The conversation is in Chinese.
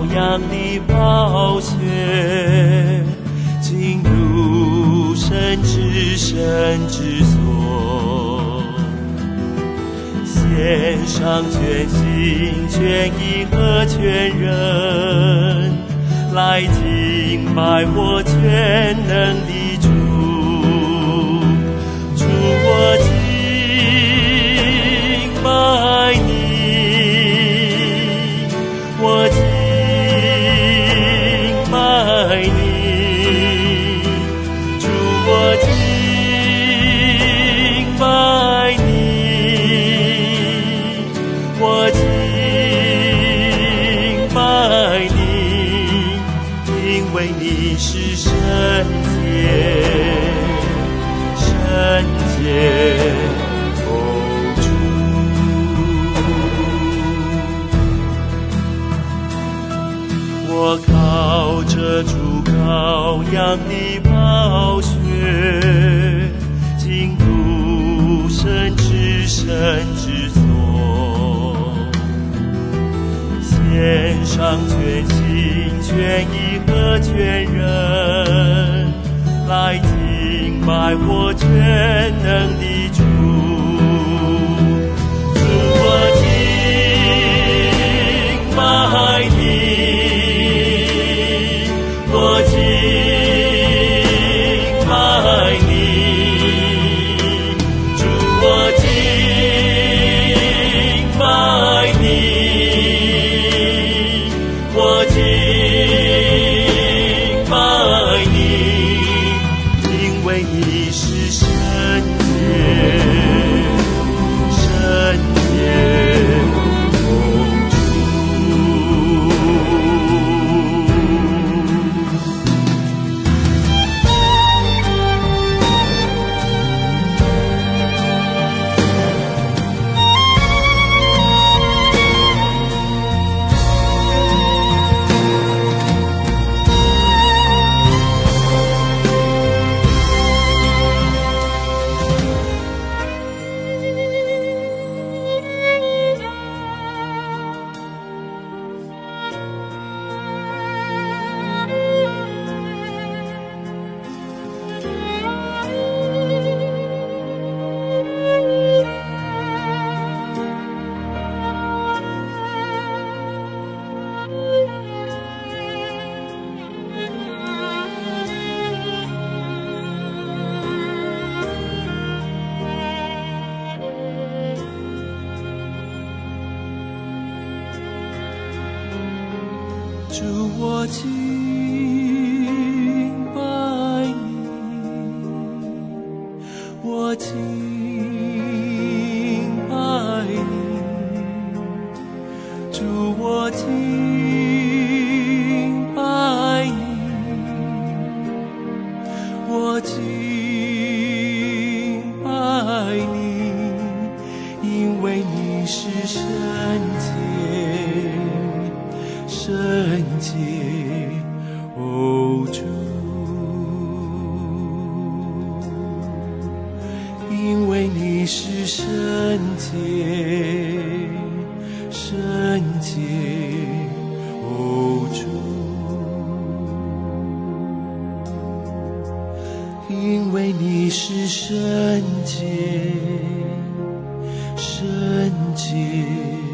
羊的宝血，进入神之所，献上全心全意和全人，来敬拜我全能的主。主，我敬拜你，我敬拜你，主，我敬拜你，我敬拜你，因为你是圣洁，圣洁。我靠着主羔羊的宝血，进入神之所，献上全心全意和全人，来敬拜我全能的主。主，我敬拜你，我敬拜你，主，我敬拜你，我敬拜你，因为你是圣洁，圣洁。主，我敬拜你，我敬拜你，主，我敬拜你，我敬拜你，因为你是圣洁，圣洁，哦主，因为你是圣洁，圣洁，哦主，因为你是圣洁，圣洁。